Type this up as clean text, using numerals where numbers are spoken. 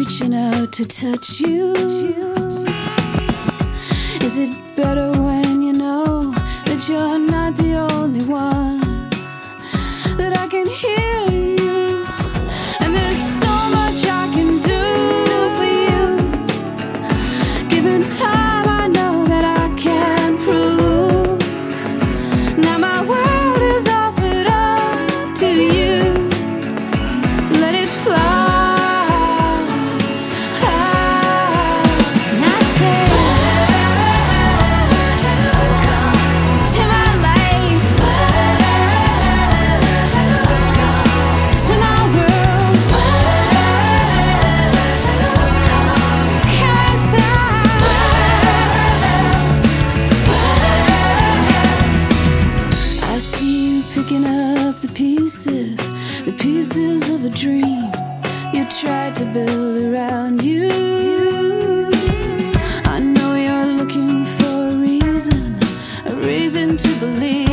reaching out to touch you. Is it better when you know that you're not the only one, that I can hear you, and there's so much I can do for you. Given time, I know that I can prove. Now my world is offered up to you. Let it fly. Picking up the pieces of a dream you tried to build around you. I know you're looking for a reason to believe.